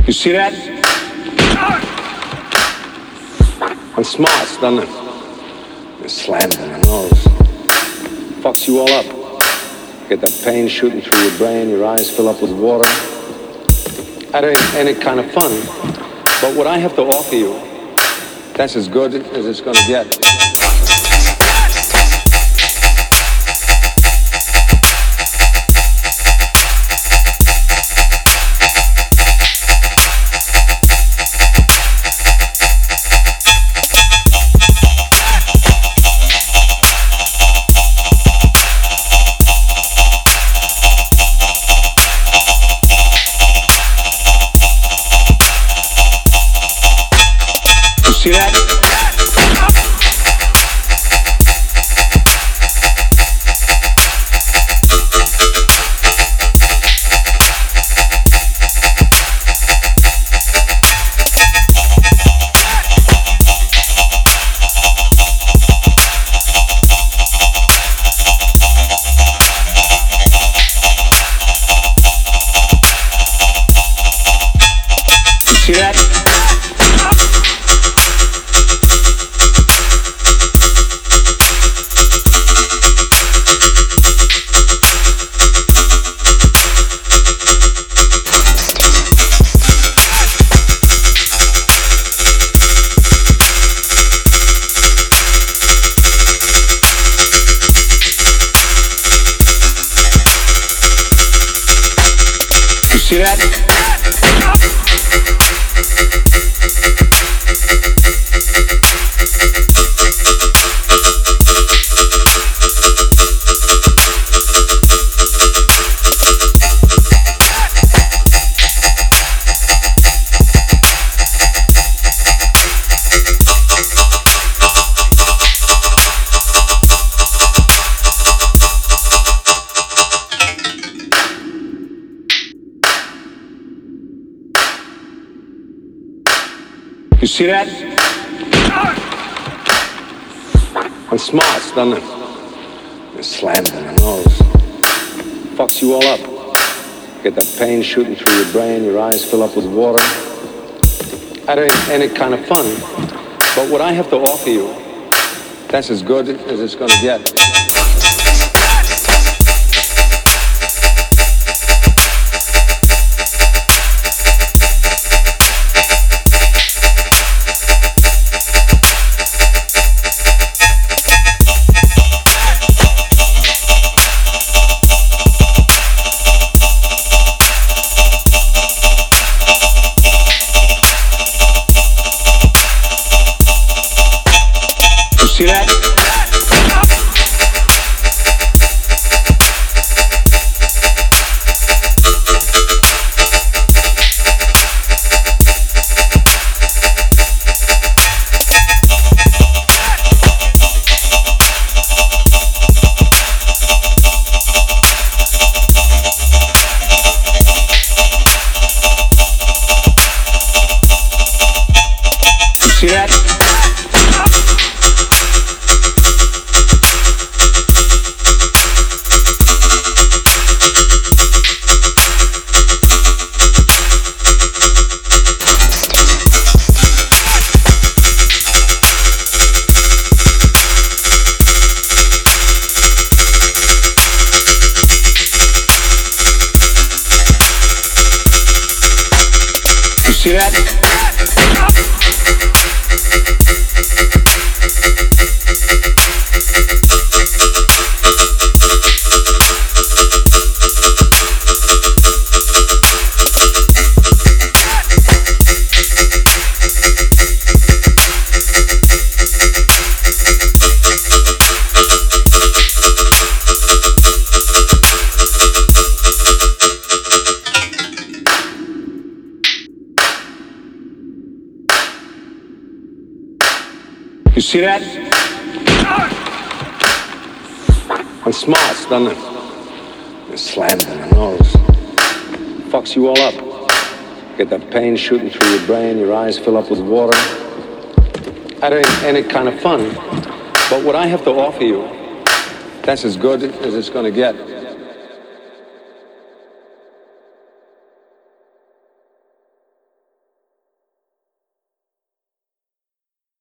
You see that? It smarts, doesn't it? It slams in the nose. Fucks you all up. Get that pain shooting through your brain, your eyes fill up with water. That ain't it kind of fun? But what I have to offer you, that's as good as it's gonna get. See that? See that? See that? You see that? It smarts, doesn't it? It slams in the nose. Fucks you all up. Get that pain shooting through your brain, your eyes fill up with water. That ain't it kind of fun? But what I have to offer you, that's as good as it's gonna get. See that? See that? See that? You see that? It smarts, doesn't it? It slams in the nose. Fucks you all up. Get that pain shooting through your brain, your eyes fill up with water. That ain't it kind of fun? But what I have to offer you, that's as good as it's gonna get.